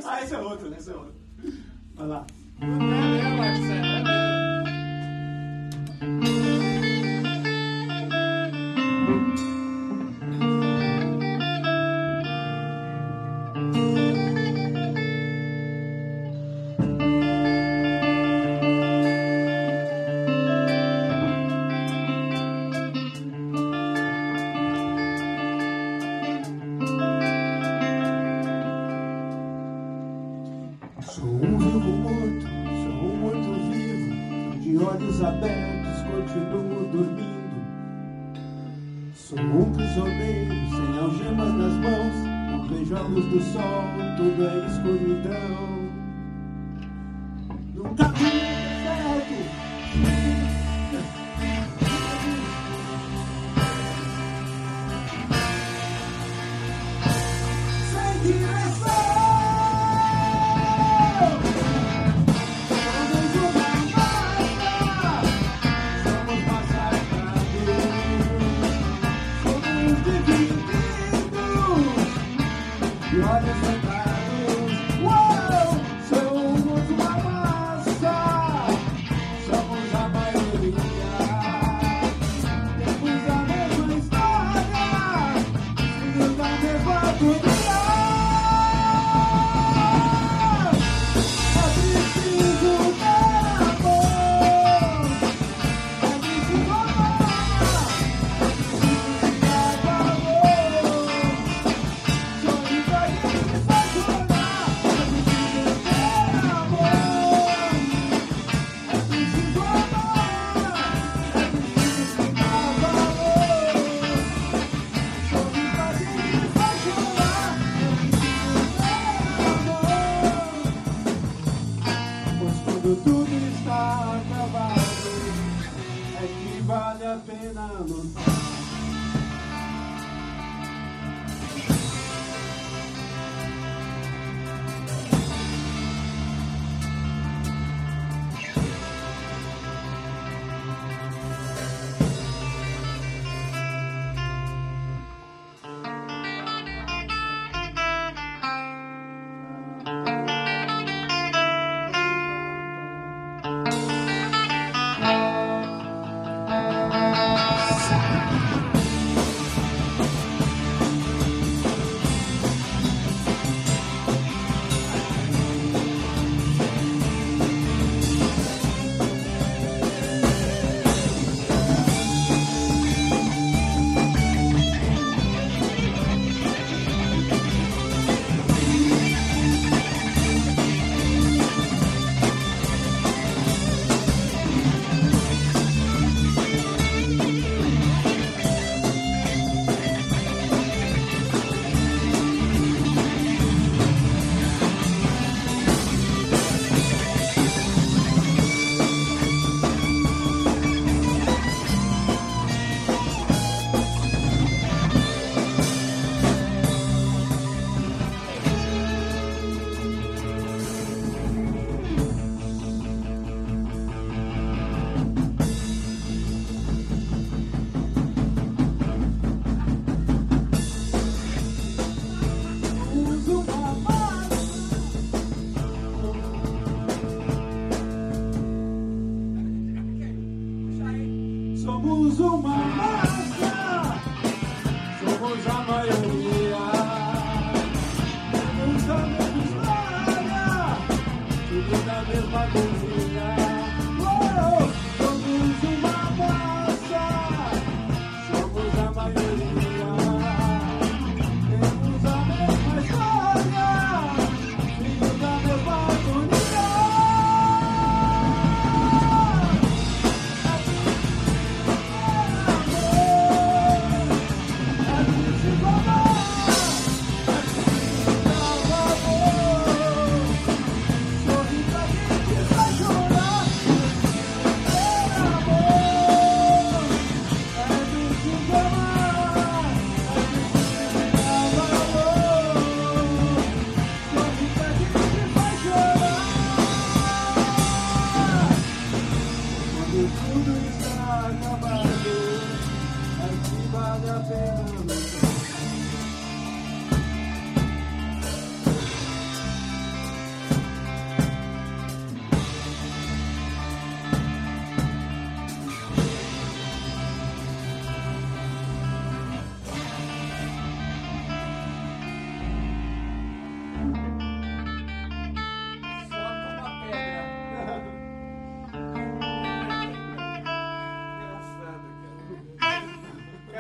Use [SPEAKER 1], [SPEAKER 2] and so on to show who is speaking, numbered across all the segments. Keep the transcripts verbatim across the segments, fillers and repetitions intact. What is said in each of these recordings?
[SPEAKER 1] Ah, esse é outro, esse é outro. Vai lá.
[SPEAKER 2] Abertos, continuo dormindo. Sou um prisioneiro sem algemas nas mãos. Não vejo a luz do sol, tudo é escuridão. Nunca vi um deserto. Sem direção. Somos uma massa, somos a maioria. Temos a mesma história, tudo da mesma cozinha. Oh, somos uma massa, somos a maioria. Temos a mesma história, tudo da mesma cozinha.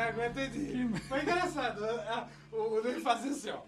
[SPEAKER 1] agora entendi. Foi engraçado. O Ney fazia assim, ó.